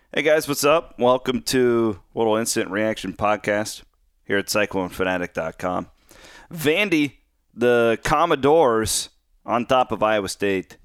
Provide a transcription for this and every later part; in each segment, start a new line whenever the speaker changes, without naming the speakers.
Hey guys, what's up? Welcome to Little Instant Reaction Podcast here at CycloneFanatic.com. Vandy, the Commodores, on top of Iowa State,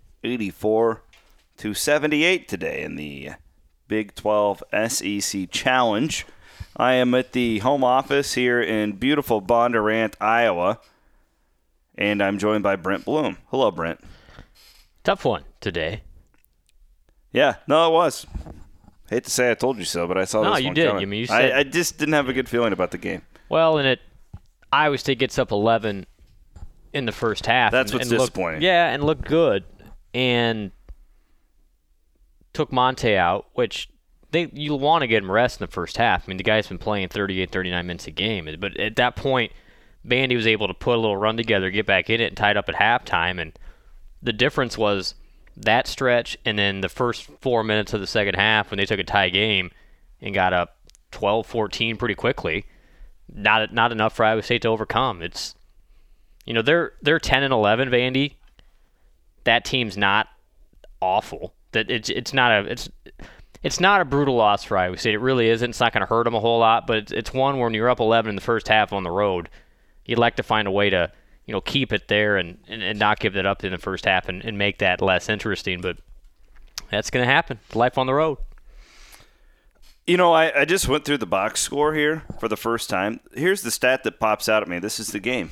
84-78 today in the Big 12 SEC Challenge. I am at the home office here in beautiful Bondurant, Iowa, and I'm joined by Brent Bloom. Hello, Brent.
Tough one today.
Yeah, no, it was. Hate to say I told you so, but I saw this one coming.
No, you did. I mean, you said,
I just didn't have a good feeling about the game.
Well, and Iowa State gets up 11 in the first half.
That's what's disappointing.
And looked good, and took Monte out, which you want to get him rest in the first half. I mean, the guy's been playing 38, 39 minutes a game. But at that point, Vandy was able to put a little run together, get back in it, and tied up at halftime. And the difference was that stretch and then the first 4 minutes of the second half when they took a tie game and got up 12-14 pretty quickly. Not enough for Iowa State to overcome. It's, they're 10-11, Vandy. That team's not awful. That it's not a brutal loss for Iowa State. It really isn't. It's not going to hurt them a whole lot, but it's one where when you're up 11 in the first half on the road, you'd like to find a way to keep it there and not give that up in the first half and make that less interesting. But that's going to happen. It's life on the road.
I just went through the box score here for the first time. Here's the stat that pops out at me. This is the game.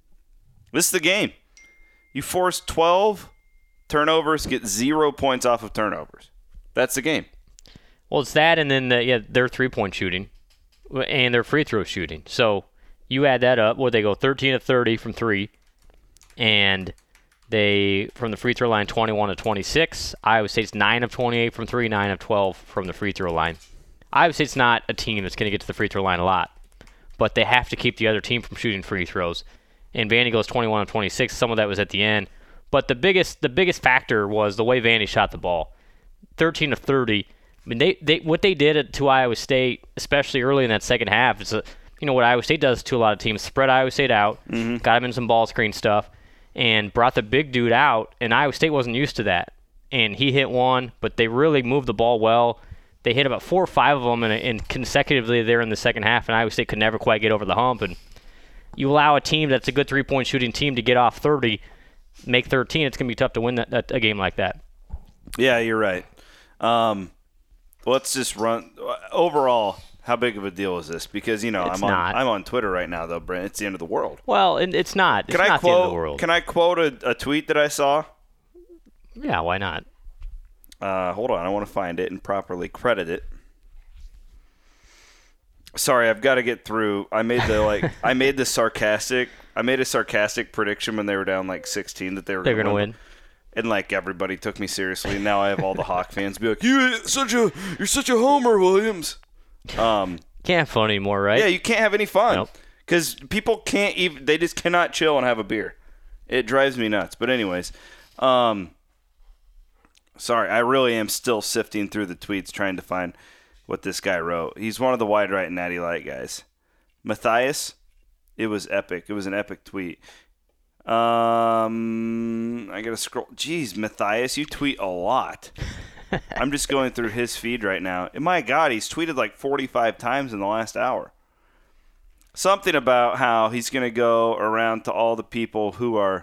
You force 12 turnovers, get 0 points off of turnovers. That's the game.
Well, it's that and then their three-point shooting and their free throw shooting. So you add that up. They go 13 of 30 from 3, and they, from the free throw line, 21 of 26. Iowa State's 9 of 28 from 3, 9 of 12 from the free throw line. Iowa State's not a team that's going to get to the free throw line a lot, but they have to keep the other team from shooting free throws. And Vandy goes 21 of 26. Some of that was at the end. But the biggest factor was the way Vandy shot the ball. 13 of 30. I mean, what they did to Iowa State, especially early in that second half, is what Iowa State does to a lot of teams, spread Iowa State out, got them in some ball screen stuff, and brought the big dude out, and Iowa State wasn't used to that. And he hit one, but they really moved the ball well. They hit about 4 or 5 of them and consecutively there in the second half, and Iowa State could never quite get over the hump. And you allow a team that's a good three-point shooting team to get off 30, make 13, it's going to be tough to win a game like that.
Yeah, you're right. Let's just run overall. How big of a deal is this? Because I'm on Twitter right now, though, Brent. It's the end of the world.
Well, and it's not. It's not the end of the world.
Can I quote a tweet that I saw?
Yeah, why not?
Hold on, I want to find it and properly credit it. Sorry, I've got to get through. I made a sarcastic prediction when they were down 16 that they're going to win. And everybody took me seriously. Now I have all the Hawk fans be like, "You're such a homer, Williams."
Can't have fun anymore, right?
Yeah, you can't have any fun because people can't even. They just cannot chill and have a beer. It drives me nuts. But anyways, sorry, I really am still sifting through the tweets trying to find what this guy wrote. He's one of the wide right and natty light guys. Matthias, it was epic. It was an epic tweet. I gotta scroll. Jeez, Matthias, you tweet a lot. I'm just going through his feed right now. And my God, he's tweeted 45 times in the last hour. Something about how he's gonna go around to all the people who are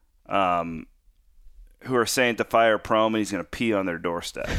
saying to fire Prom, and he's gonna pee on their doorstep.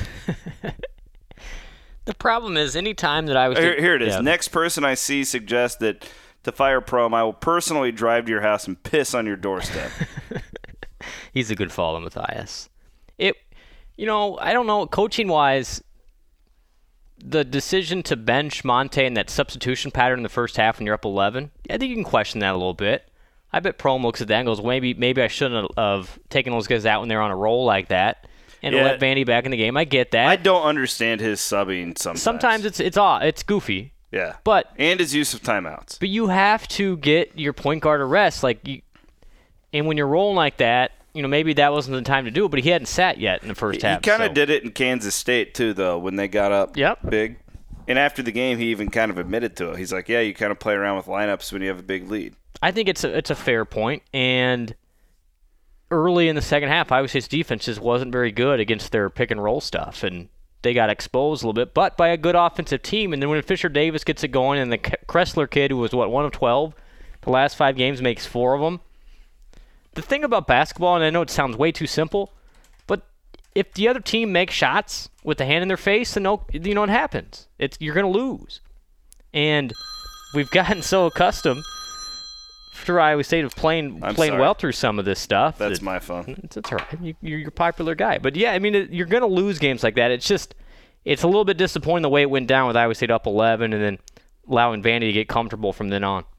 The problem is, anytime that I was
here it is. Yeah. Next person I see suggests that to fire Prom, I will personally drive to your house and piss on your doorstep.
He's a good follow, Matthias. I don't know, coaching-wise, the decision to bench Monte in that substitution pattern in the first half when you're up 11, I think you can question that a little bit. I bet Prom looks at that and goes, maybe I shouldn't have taken those guys out when they're on a roll like that and let Vandy back in the game. I get that.
I don't understand his subbing sometimes.
Sometimes it's odd. It's goofy.
Yeah.
And
his use of timeouts.
But you have to get your point guard a rest. And when you're rolling like that, maybe that wasn't the time to do it, but he hadn't sat yet in the first half.
He kind of did it in Kansas State, too, though, when they got up big. And after the game, he even kind of admitted to it. He's like, yeah, you kind of play around with lineups when you have a big lead.
I think it's a fair point. And early in the second half, Iowa State's defense just wasn't very good against their pick and roll stuff. And they got exposed a little bit, but by a good offensive team. And then when Fisher Davis gets it going, and the Kressler kid, who was, 1 of 12, the last 5 games makes 4 of them. The thing about basketball, and I know it sounds way too simple, but if the other team makes shots with the hand in their face, then you know what happens. You're going to lose. And we've gotten so accustomed for Iowa State of playing well through some of this stuff.
That's my phone.
It's all right. You're a popular guy. But, yeah, I mean, you're going to lose games like that. It's a little bit disappointing the way it went down with Iowa State up 11 and then allowing Vandy to get comfortable from then on.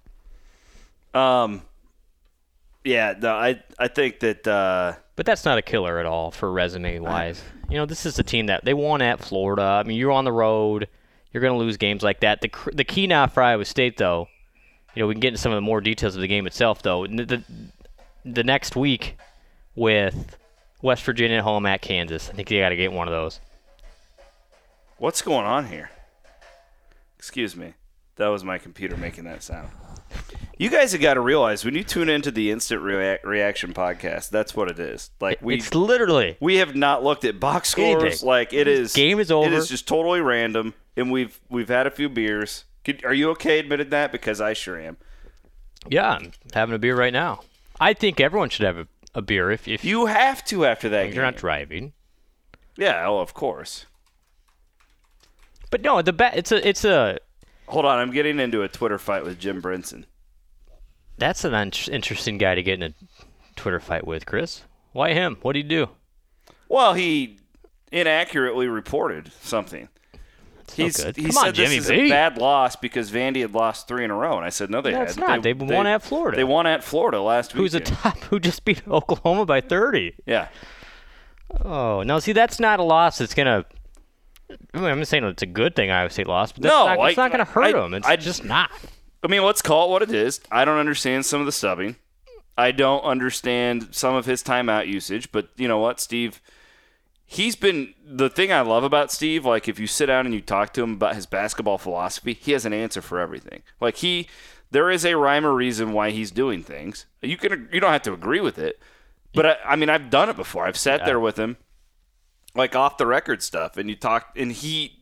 Yeah, no, I think that
but that's not a killer at all for resume-wise. This is a team that they won at Florida. I mean, you're on the road. You're going to lose games like that. The key now for Iowa State, though, we can get into some of the more details of the game itself, though. The next week with West Virginia at home at Kansas, I think you got to get one of those.
What's going on here? Excuse me. That was my computer making that sound. You guys have got to realize when you tune into the Instant Reaction podcast, that's what it is.
It's literally.
We have not looked at box scores.
Anything.
It is.
Game is over.
It is just totally random, and we've had a few beers. Are you okay admitting that? Because I sure am.
Yeah, I'm having a beer right now. I think everyone should have a beer if
you have to after that game.
You're not driving.
Yeah, of course.
But no, it's a.
Hold on, I'm getting into a Twitter fight with Jim Brinson.
That's an interesting guy to get in a Twitter fight with, Chris. Why him? What did he do?
Well, he inaccurately reported something. He said
Jimmy
this is a bad loss because Vandy had lost 3 in a row, and I said no, they hadn't.
It's not. They won at Florida.
They won at Florida last week.
Who just beat Oklahoma by 30?
Yeah.
Oh, no, see, that's not a loss that's going to – I'm not saying it's a good thing Iowa State lost, but it's not going to hurt them. It's just not.
I mean, let's call it what it is. I don't understand some of the stubbing. I don't understand some of his timeout usage, but you know what, Steve – he's been – the thing I love about Steve, if you sit down and you talk to him about his basketball philosophy, he has an answer for everything. There is a rhyme or reason why he's doing things. You don't have to agree with it, but I mean, I've done it before. I've sat there with him, off the record stuff, and you talk, and he's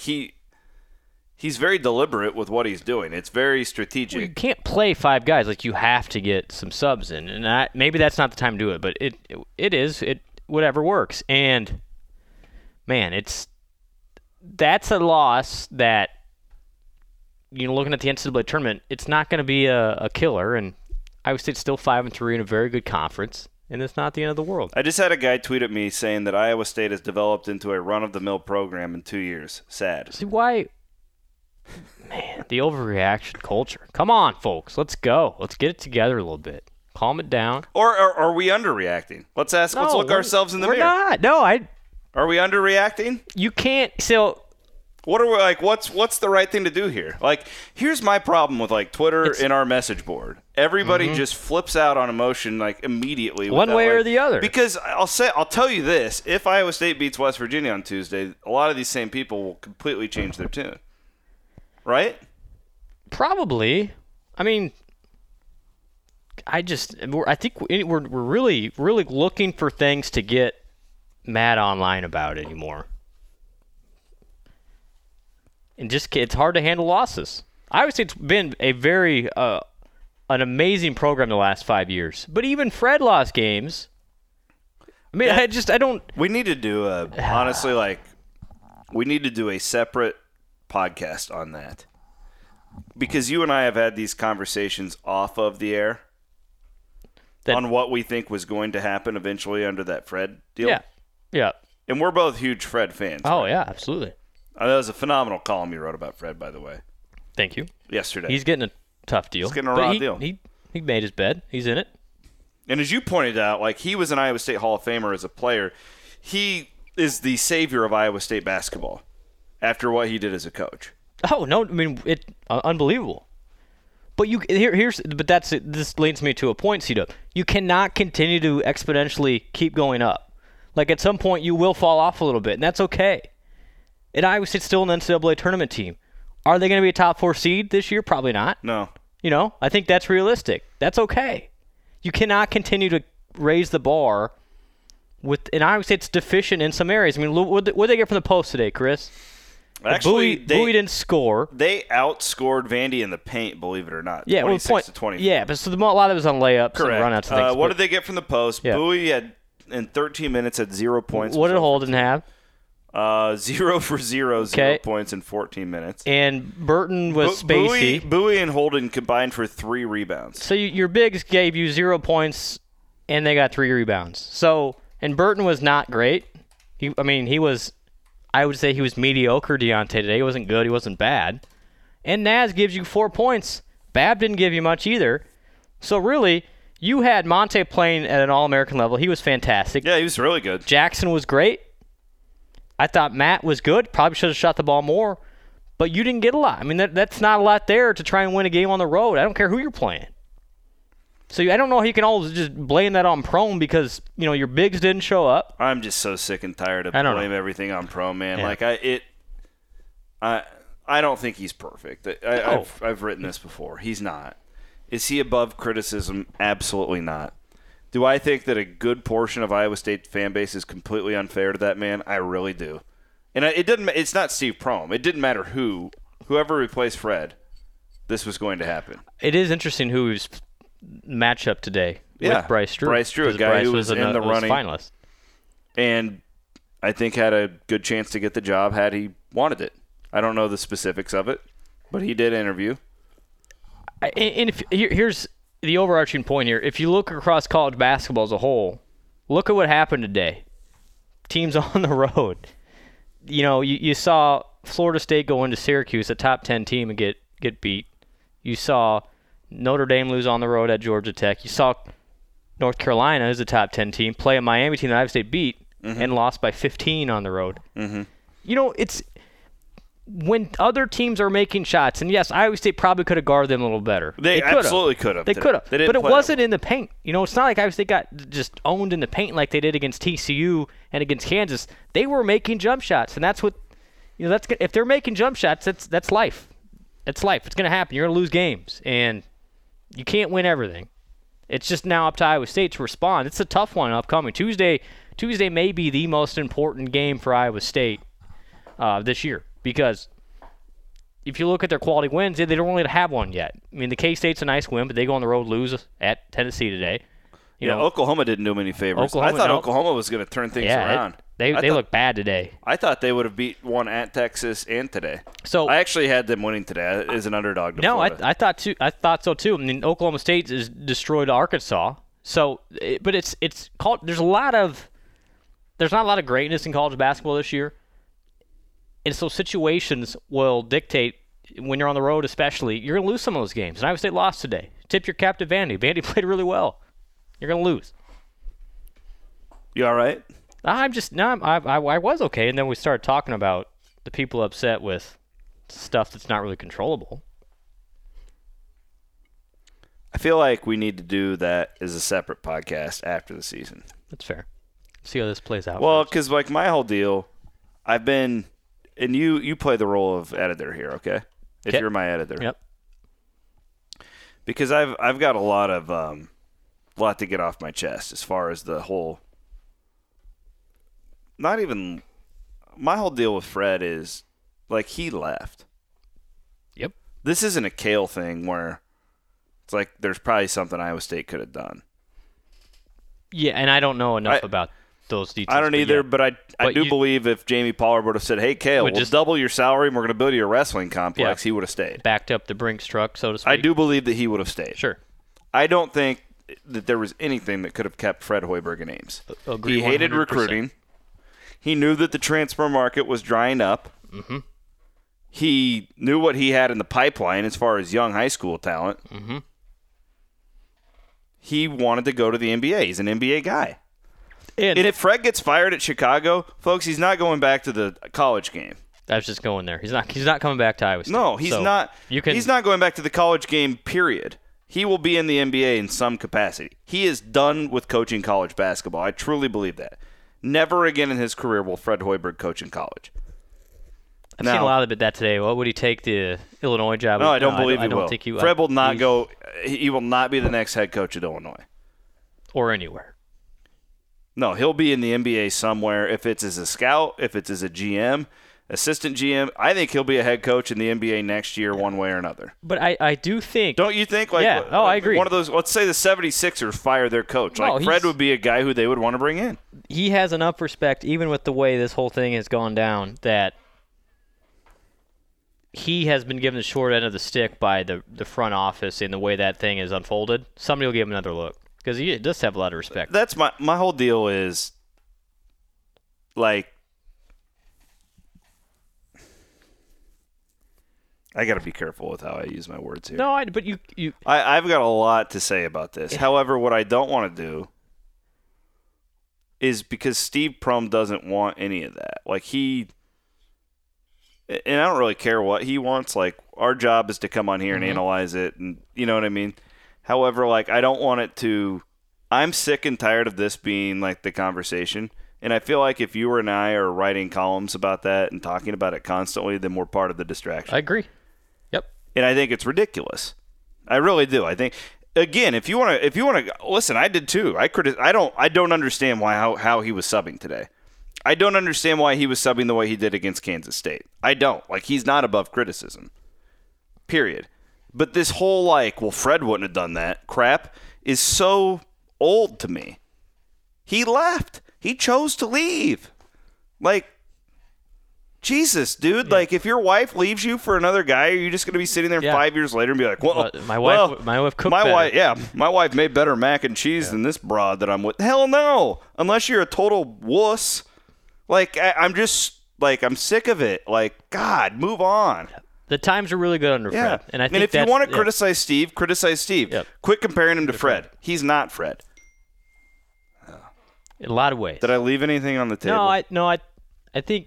very deliberate with what he's doing. It's very strategic.
Well, you can't play 5 guys. You have to get some subs in, and maybe that's not the time to do it, but it is. Whatever works. And, man, that's a loss that, looking at the NCAA tournament, it's not going to be a killer. And Iowa State's still 5-3 in a very good conference, and it's not the end of the world.
I just had a guy tweet at me saying that Iowa State has developed into a run-of-the-mill program in 2 years. Sad.
See, why? Man, the overreaction culture. Come on, folks. Let's go. Let's get it together a little bit. Calm it down.
Or are we underreacting? Let's look ourselves in the mirror.
We're not. No,
Are we underreacting?
You can't. So
what are we what's the right thing to do here? Here's my problem with Twitter and our message board. Everybody just flips out on emotion immediately.
One way or the other.
Because I'll tell you this, if Iowa State beats West Virginia on Tuesday, a lot of these same people will completely change their tune. Right?
Probably. I mean, I think we're really, really looking for things to get mad online about anymore. And it's hard to handle losses. I would say it's been a very, an amazing program the last 5 years. But even Fred lost games. I mean, I don't.
We need to do honestly, we need to do a separate podcast on that. Because you and I have had these conversations off of the air. On what we think was going to happen eventually under that Fred deal.
Yeah.
And we're both huge Fred fans.
Oh, right? Yeah, absolutely.
That was a phenomenal column you wrote about Fred, by the way.
Thank you.
Yesterday.
He's getting a tough deal.
He's getting a raw deal.
He made his bed. He's in it.
And as you pointed out, he was an Iowa State Hall of Famer as a player. He is the savior of Iowa State basketball after what he did as a coach.
Oh, no, I mean, unbelievable. But this leads me to a point, C-Dub. You cannot continue to exponentially keep going up. At some point, you will fall off a little bit, and that's okay. And Iowa State's still an NCAA tournament team. Are they going to be a top 4 seed this year? Probably not.
No.
I think that's realistic. That's okay. You cannot continue to raise the bar and I would say it's deficient in some areas. I mean, what did they get from the post today, Chris?
Actually,
Bowie didn't score.
They outscored Vandy in the paint, believe it or not.
Yeah,
26 to 24.
Yeah, but so a lot of it was on layups
Correct.
and runouts and things.
What did they get from the post?
Yeah.
Bowie had in 13 minutes had 0 points.
What did Holden have?
0 for 0, 0 points in 14 minutes.
And Burton was spacey.
Bowie and Holden combined for 3 rebounds.
So your bigs gave you 0 points, and they got 3 rebounds. So, and Burton was not great. He was, I would say he was mediocre, Deontay, today. He wasn't good. He wasn't bad. And Naz gives you 4 points. Bab didn't give you much either. So really, you had Monte playing at an All-American level. He was fantastic.
Yeah, he was really good.
Jackson was great. I thought Matt was good. Probably should have shot the ball more. But you didn't get a lot. I mean, that's not a lot there to try and win a game on the road. I don't care who you're playing. So I don't know how you can always just blame that on Prome because, your bigs didn't show up.
I'm just so sick and tired of blaming everything on Prome, man.
Yeah.
I don't think he's perfect. I've written this before. He's not. Is he above criticism? Absolutely not. Do I think that a good portion of Iowa State fan base is completely unfair to that man? I really do. And it's not Steve Prohm. It didn't matter whoever replaced Fred, this was going to happen.
It is interesting who's matchup today with Bryce Drew.
Bryce Drew, a guy who was in the running.
Finalist. And
I think had a good chance to get the job had he wanted it. I don't know the specifics of it, but he did interview.
And here's the overarching point here. If you look across college basketball as a whole, look at what happened today. Teams on the road. You saw Florida State go into Syracuse, a top 10 team, and get beat. You saw Notre Dame lose on the road at Georgia Tech. You saw North Carolina, who's a top 10 team, play a Miami team that Iowa State beat and lost by 15 on the road.
Mm-hmm.
It's when other teams are making shots, and yes, Iowa State probably could have guarded them a little better.
They absolutely could have.
They could have. But it wasn't in the paint. It's not like Iowa State got just owned in the paint like they did against TCU and against Kansas. They were making jump shots, and that's what if they're making jump shots, that's life. That's life. It's going to happen. You're going to lose games, and you can't win everything. It's just now up to Iowa State to respond. It's a tough one upcoming. Tuesday may be the most important game for Iowa State this year. Because if you look at their quality wins, they don't really have one yet. I mean, the K-State's a nice win, but they go on the road, lose at Tennessee today.
Oklahoma didn't do them any favors. I thought Oklahoma was going to turn things around.
They look bad today.
I thought they would have beat one at Texas and today.
So
I actually had them winning today as an underdog to Florida.
I thought so too. I mean, Oklahoma State is destroyed Arkansas. So, but it's called. There's not a lot of greatness in college basketball this year. And so situations will dictate, when you're on the road especially, you're going to lose some of those games. And Iowa State lost today. Tip your cap to Vandy. Vandy played really well. You're going to lose.
You all right?
I was okay. And then we started talking about the people upset with stuff that's not really controllable.
I feel like we need to do that as a separate podcast after the season.
That's fair. See how this plays out.
Well, because my whole deal, I've been... And you play the role of editor here, okay? If you're my editor.
Yep.
Because I've got a lot to get off my chest as far as the whole. Not even my whole deal with Fred is he left.
Yep.
This isn't a Kale thing where it's like there's probably something Iowa State could have done.
Yeah, and I don't know enough about those details.
I don't either, but I do believe if Jamie Pollard would have said, "Hey, Kale, we'll just double your salary and we're going to build you a wrestling complex," he would have stayed.
Backed up the Brinks truck, so to speak.
I do believe that he would have stayed.
Sure.
I don't think that there was anything that could have kept Fred Hoiberg in Ames. He hated
100%.
recruiting. He knew that the transfer market was drying up.
Mm-hmm.
He knew what he had in the pipeline as far as young high school talent.
Mm-hmm.
He wanted to go to the NBA. He's an NBA guy. And if Fred gets fired at Chicago, folks, he's not going back to the college game.
I was just going there. He's not coming back to Iowa State.
No, he's not. He's not going back to the college game, period. He will be in the NBA in some capacity. He is done with coaching college basketball. I truly believe that. Never again in his career will Fred Hoiberg coach in college.
I've seen a lot of that today. What would he take the Illinois job?
No, I don't believe he will.
I don't think he will.
Fred will not go. He will not be the next head coach at Illinois.
Or anywhere.
No, he'll be in the NBA somewhere. If it's as a scout, if it's as a GM, assistant GM, I think he'll be a head coach in the NBA next year one way or another.
But I do think...
Don't you think? Like,
yeah. Oh, I agree.
One of those, let's say the 76ers fire their coach. Like, Fred would be a guy who they would want to bring in.
He has enough respect, even with the way this whole thing has gone down, that he has been given the short end of the stick by the front office in the way that thing is unfolded. Somebody will give him another look because he does have a lot of respect.
That's my whole deal is, like, I got to be careful with how I use my words here.
No, but you
I've got a lot to say about this. However, what I don't want to do is because Steve Prohm doesn't want any of that. Like, and I don't really care what he wants. Like, our job is to come on here and analyze it, and you know what I mean? However, like, I don't want it to – I'm sick and tired of this being, like, the conversation. And I feel like if you and I are writing columns about that and talking about it constantly, then we're part of the distraction.
I agree. Yep.
And I think it's ridiculous. I really do. I think – again, if you want to listen, I did too. I don't understand how he was subbing today. I don't understand why he was subbing the way he did against Kansas State. I don't. Like, he's not above criticism. Period. But this whole, like, well, Fred wouldn't have done that crap is so old to me. He left. He chose to leave. Like, Jesus, dude. Yeah. Like, if your wife leaves you for another guy, are you just going to be sitting there 5 years later and be like, well,
my wife cooked better.
My wife made better mac and cheese than this broad that I'm with. Hell no. Unless you're a total wuss. Like, I'm just, like, I'm sick of it. Like, God, move on.
The times are really good under Fred. And I think
if you want to criticize Steve, criticize Steve.
Yep.
Quit comparing him to Fred. He's not Fred.
In a lot of ways.
Did I leave anything on the table?
I think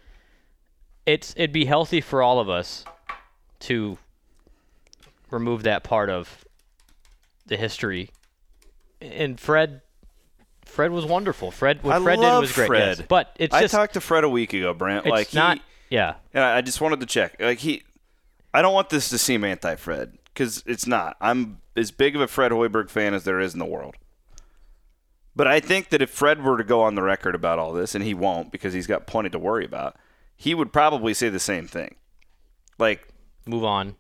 it'd be healthy for all of us to remove that part of the history. And Fred was wonderful. What Fred did was great.
Fred.
Yes. But it's
I
just,
talked to Fred a week ago, Brant.
It's
like
not. Yeah.
And I just wanted to check. Like I don't want this to seem anti-Fred because it's not. I'm as big of a Fred Hoiberg fan as there is in the world. But I think that if Fred were to go on the record about all this, and he won't because he's got plenty to worry about, he would probably say the same thing. Like,
move on.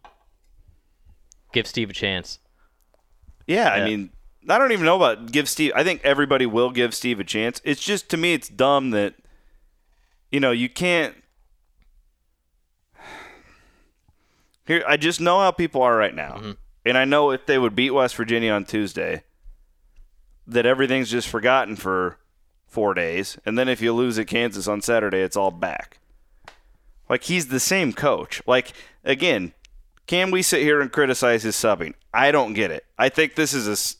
Give Steve a chance.
Yeah, I mean, I don't even know about give Steve. I think everybody will give Steve a chance. It's just, to me, it's dumb that, you can't. Here, I just know how people are right now. Mm-hmm. And I know if they would beat West Virginia on Tuesday, that everything's just forgotten for 4 days. And then if you lose at Kansas on Saturday, it's all back. Like, he's the same coach. Like, again, can we sit here and criticize his subbing? I don't get it. I think it's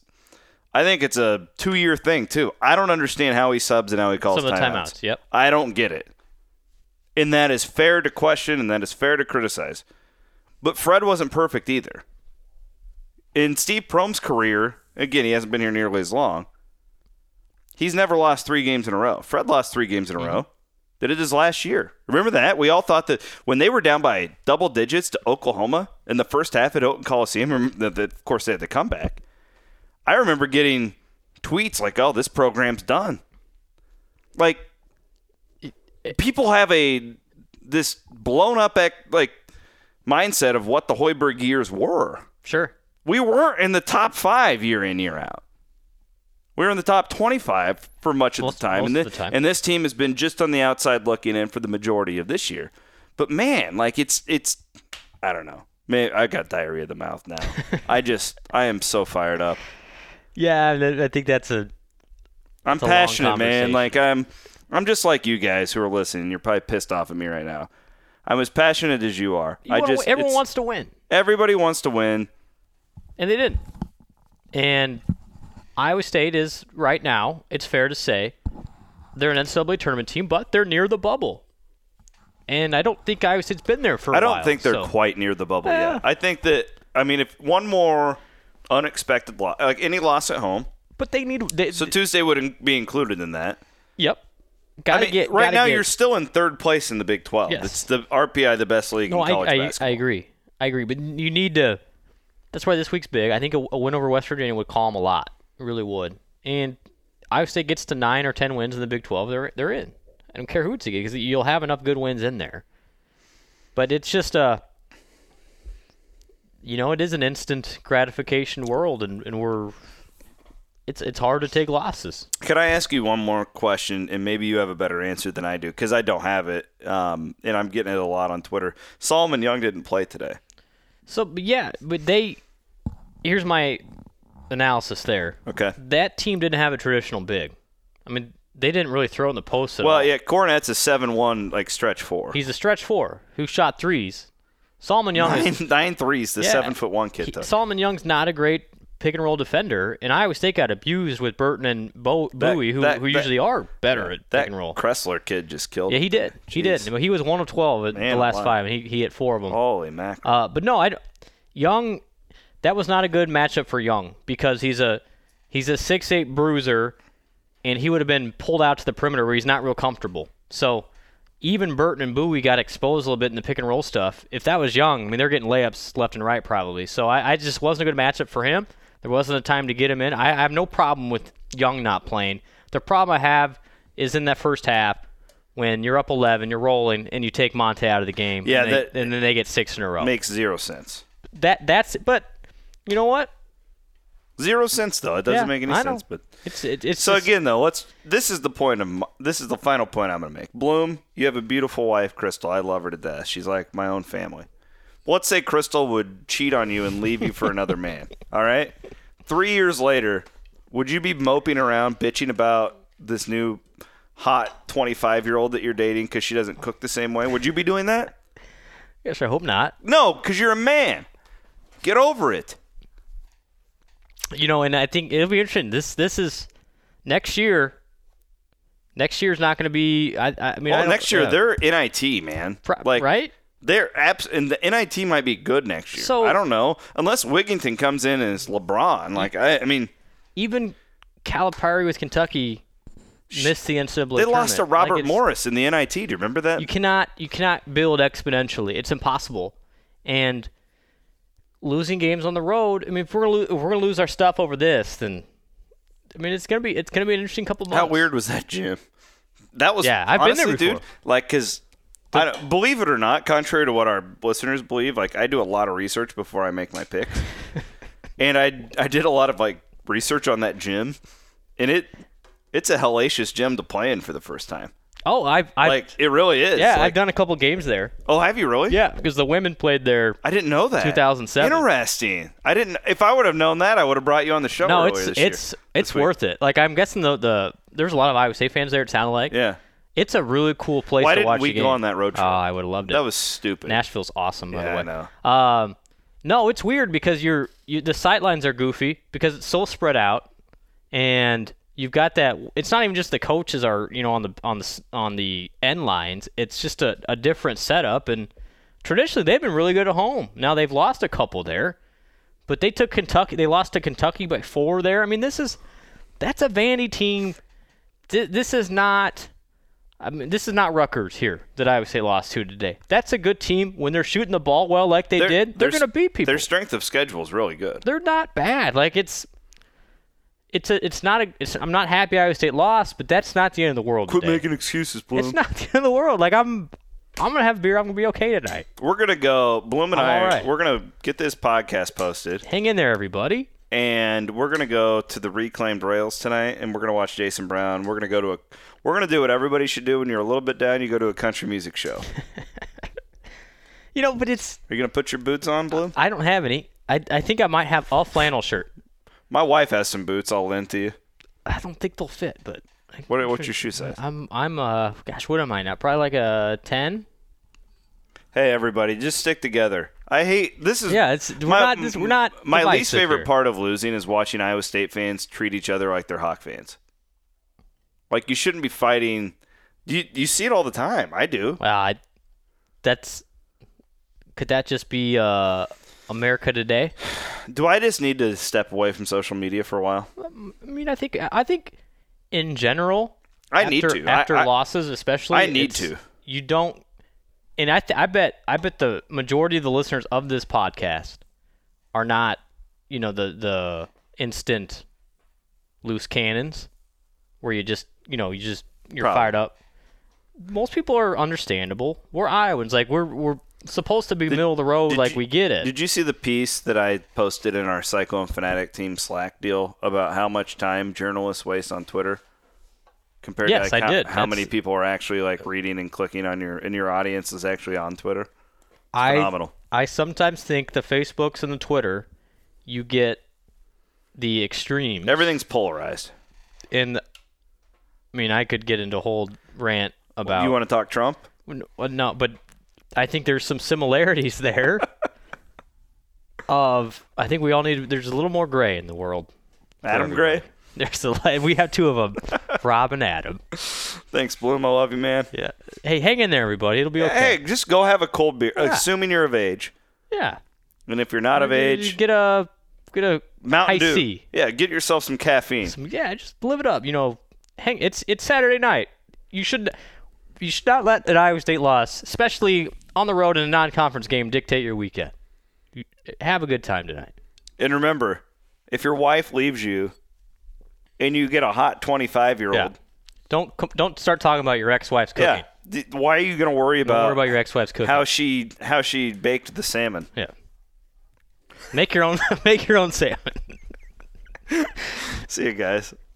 a 2-year thing, too. I don't understand how he subs and how he calls
some of the timeouts. Yep.
I don't get it. And that is fair to question, and that is fair to criticize. But Fred wasn't perfect either. In Steve Prohm's career, again, he hasn't been here nearly as long, he's never lost 3 games in a row. Fred lost 3 games in a row. Did it his last year. Remember that? We all thought that when they were down by double digits to Oklahoma in the first half at Oakland Coliseum, of course they had the comeback. I remember getting tweets like, oh, this program's done. Like, people have this blown up mindset of what the Hoiberg years were.
Sure.
We weren't in the top 5 year in, year out. We were in the top 25 for much of the time. And this team has been just on the outside looking in for the majority of this year. But, man, like, it's I don't know. Man, I got diarrhea of the mouth now. I am so fired up.
Yeah, I think
I'm passionate, man. Like, I'm just like you guys who are listening. You're probably pissed off at me right now. I'm as passionate as you are.
Everyone wants to win.
Everybody wants to win.
And they didn't. And Iowa State is, right now, it's fair to say, they're an NCAA tournament team, but they're near the bubble. And I don't think Iowa State's been there for a while.
I don't think they're quite near the bubble yet. I think that, if one more unexpected loss, like any loss at home.
But they need.
So Tuesday would be included in that.
Yep.
Right now you're still in 3rd place in the Big 12.
Yes.
It's the RPI, the best league in college basketball.
I agree. But you need to. That's why this week's big. I think a win over West Virginia would calm a lot. It really would. And Iowa State gets to 9 or 10 wins in the Big 12, they're in. I don't care who it's against, because you'll have enough good wins in there. But it's just it is an instant gratification world, and it's hard to take losses.
Could I ask you one more question, and maybe you have a better answer than I do, because I don't have it, and I'm getting it a lot on Twitter. Solomon Young didn't play today.
So, but here's my analysis there.
Okay.
That team didn't have a traditional big. I mean, they didn't really throw in the post at all.
Well, yeah, Cornette's a 7-1, like, stretch 4.
He's a stretch 4 who shot threes. Solomon Young is
9 threes, the 7'1" kid took.
Solomon Young's not a great pick-and-roll defender, and Iowa State got abused with Burton and Bowie, who usually are better at pick-and-roll.
That Kressler kid just killed him.
Yeah, he did. Jeez. He did. He was 1 of 12 at the last 5, and he hit 4 of them.
Holy mackerel.
But no, Young, that was not a good matchup for Young, because he's a 6'8" bruiser, and he would have been pulled out to the perimeter where he's not real comfortable. So even Burton and Bowie got exposed a little bit in the pick-and-roll stuff. If that was Young, I mean, they're getting layups left and right probably. So I just wasn't a good matchup for him. There wasn't a time to get him in. I have no problem with Young not playing. The problem I have is in that first half when you're up 11, you're rolling, and you take Monte out of the game.
Yeah,
and then they get 6 in a row.
Makes 0 sense.
But you know what?
0 cents though. It doesn't make any sense. But
it's
so again though, this is the final point I'm going to make. Bloom, you have a beautiful wife, Crystal. I love her to death. She's like my own family. Let's say Crystal would cheat on you and leave you for another man. All right? 3 years later, would you be moping around, bitching about this new hot 25-year-old that you're dating because she doesn't cook the same way? Would you be doing that?
Yes, I hope not.
No, because you're a man. Get over it.
And I think it'll be interesting. This is next year. Next year's not going to be.
Next year they're NIT, man.
Right?
They're and the NIT might be good next year.
So,
I don't know, unless Wigginton comes in and is LeBron. Like I mean,
even Calipari with Kentucky missed the NCAA tournament.
They lost to Robert Morris in the NIT. Do you remember that?
You cannot build exponentially. It's impossible. And losing games on the road. I mean, if we're gonna lose our stuff over this, then it's gonna be an interesting couple months.
How weird was that gym? That was
I've
honestly,
been there before.
Dude. Like, because believe it or not, contrary to what our listeners believe, like I do a lot of research before I make my picks, and I did a lot of like research on that gym, and it's a hellacious gym to play in for the first time.
Oh,
it really is.
Yeah, I've done a couple games there.
Oh, have you really?
Yeah, because the women played there.
I didn't know that.
2007.
Interesting. I didn't. If I would have known that, I would have brought you on the show.
No,
earlier
it's worth it. Like I'm guessing there's a lot of Iowa State fans there. It sounded like.
Yeah.
It's a really cool place to watch the game.
Why didn't we go on that road trip?
Oh, I would have loved it.
That was stupid.
Nashville's awesome, by the way.
I know.
No, it's weird because the sightlines are goofy because it's so spread out, and you've got that. It's not even just the coaches are on the end lines. It's just a different setup, and traditionally they've been really good at home. Now they've lost a couple there, but they took Kentucky. They lost to Kentucky by 4 there. I mean, that's a Vandy team. This is not Rutgers here that Iowa State lost to today. That's a good team. When they're shooting the ball well like they're going to beat people.
Their strength of schedule is really good.
They're not bad. Like I'm not happy Iowa State lost, but that's not the end of the world.
Quit making excuses, Bloom.
It's not the end of the world. Like I'm gonna have beer. I'm gonna be okay tonight.
We're gonna go. Bloom and I.
Right.
We're gonna get this podcast posted.
Hang in there, everybody.
And we're gonna go to the Reclaimed Rails tonight, and we're gonna watch Jason Brown. We're gonna do what everybody should do when you're a little bit down. You go to a country music show.
But it's.
Are you gonna put your boots on, Bloom?
I don't have any. I think I might have a flannel shirt.
My wife has some boots. I'll lend to you.
I don't think they'll fit, but.
What's your shoe size?
I'm gosh, what am I now? Probably like a 10.
Hey everybody, just stick together. I hate this is
we're not
my least favorite
here.
part of losing is watching Iowa State fans treat each other like they're Hawk fans. Like you shouldn't be fighting. You see it all the time. I do.
Well, could that just be America today?
Do I just need to step away from social media for a while?
I mean, I think in general, after losses, especially,
I need to.
You don't, and I bet the majority of the listeners of this podcast are not, the instant loose cannons. where you're
Probably.
fired up. Most people are understandable. We're Iowans, like we're supposed to be middle of the road, like we get it.
Did you see the piece that I posted in our Cyclone Fanatic team Slack deal about how much time journalists waste on Twitter compared
Yes,
to
I did.
how many people are actually like reading and clicking on your audience is actually on Twitter? Phenomenal.
I sometimes think the Facebooks and the Twitter, you get the extremes.
Everything's polarized.
I mean, I could get into a whole rant about.
You want to talk Trump?
No, but I think there's some similarities there. I think we all need. There's a little more gray in the world.
Adam Gray.
We have two of them, Rob and Adam.
Thanks, Bloom. I love you, man.
Yeah. Hey, hang in there, everybody. It'll be okay.
Hey, just go have a cold beer, assuming you're of age.
Yeah.
And if you're not of age,
get a
Mountain
high
Dew.
C.
Yeah, get yourself some caffeine.
Just live it up. It's Saturday night. You should not let an Iowa State loss, especially on the road in a non-conference game, dictate your weekend. Have a good time tonight.
And remember, if your wife leaves you and you get a hot 25-year-old,
don't start talking about your ex-wife's cooking.
Yeah, why are you going to worry
Don't worry about your ex-wife's cooking.
how she baked the salmon?
Yeah. Make your own salmon.
See you guys.